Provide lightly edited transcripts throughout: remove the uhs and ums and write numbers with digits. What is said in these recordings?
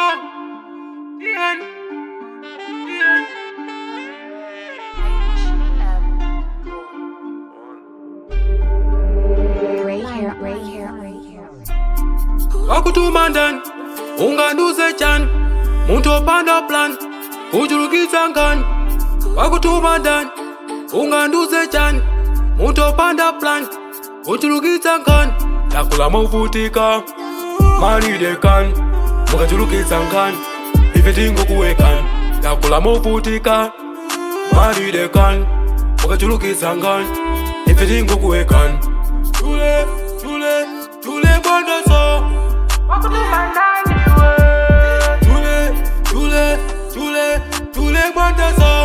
Wakutumandan, unganduze chan, muntu panda plan, kujulukisa nkan. Wakutumandan, unganduze chan, muntu panda plan, kujulukisa nkan. Yakula mavutika, mani dekan, mukajulukisa nkan, ifetingo kuwekan. Yakula mavutika, mani dekan, mukajulukisa nkan, ifetingo kuwekan. Tule banda so. Tule banda so.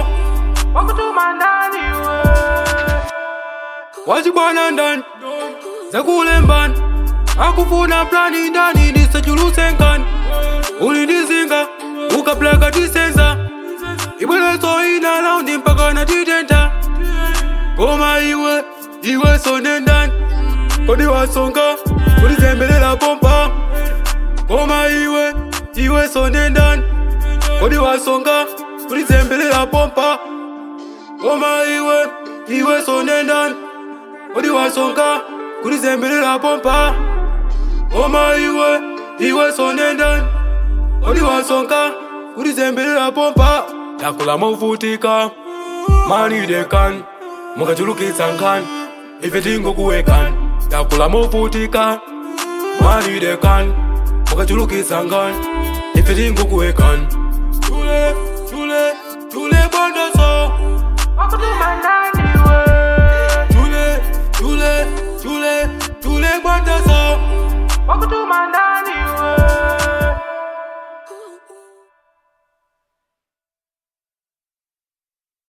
Wajibana ndan, zakule mban, akufuna plani ndani nisajuluse nkan. Ulinizinga, ukaplaka disenza, ibole so ina laundi mpaka na didenta. Goma iwe so nendan, kodi wasonga, kodi zembele la pompa. Goma iwe so nendan, kodi wasonga, kodi zembele la pompa. Goma iwe so nendan, kodi wasonga, kodi zembele la pompa. Goma iwe so nendan, kodi wasonga, kodi zembele la pompa. Yakula mavutika, mani dekan, mukajulukisa nkan, ifetingo kuwekan. Yakula mavutika, mani dekan, mukajulukisa nkan, ifetingo kuwekan. Tule banda so. Tule banda so.